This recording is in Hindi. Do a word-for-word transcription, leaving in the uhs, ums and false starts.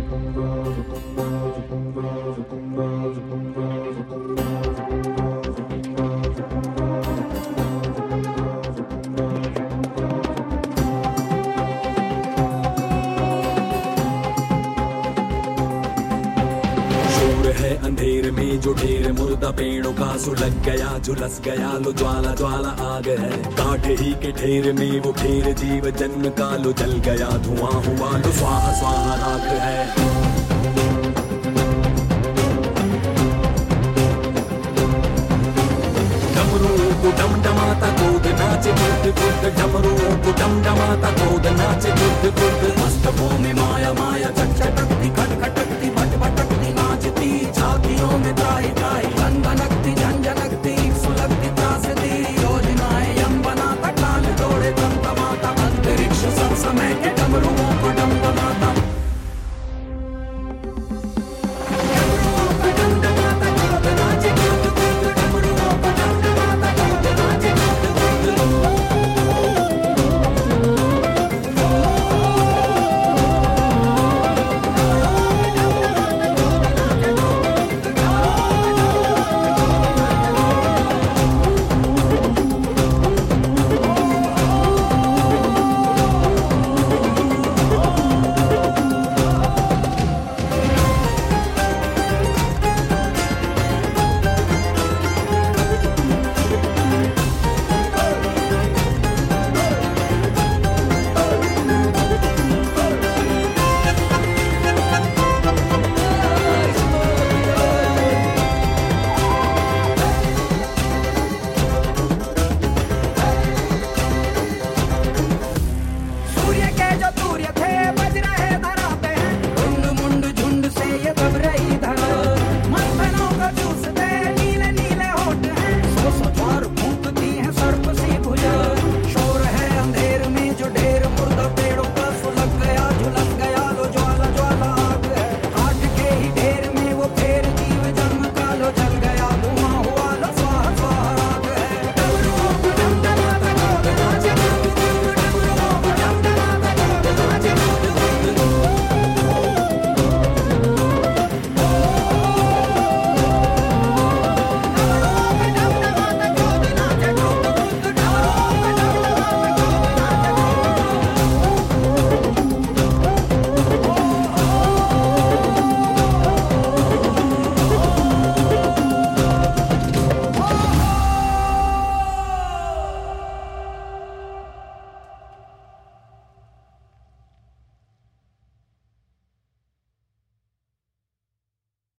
है अंधेर में जो ढेर मुर्दा पेड़ों का सुलग गया, झुलस गया लो ज्वाला ज्वाला आग है। काट ही के ढेर में वो ढेर जीव जन्म का लो जल गया, धुआं हुआ लो स्वाहा स्वाहा राख है। डमरू को डमडमाता कूद नाचे बुद्ध बुद्ध, डमरू को डमडमाता कूद नाचे बुद्ध बुद्ध। मस्तकों में माया माया चटचटकती खटखटकती भटभटकती नाचती, छातियों में त्राही त्राही धन धनकती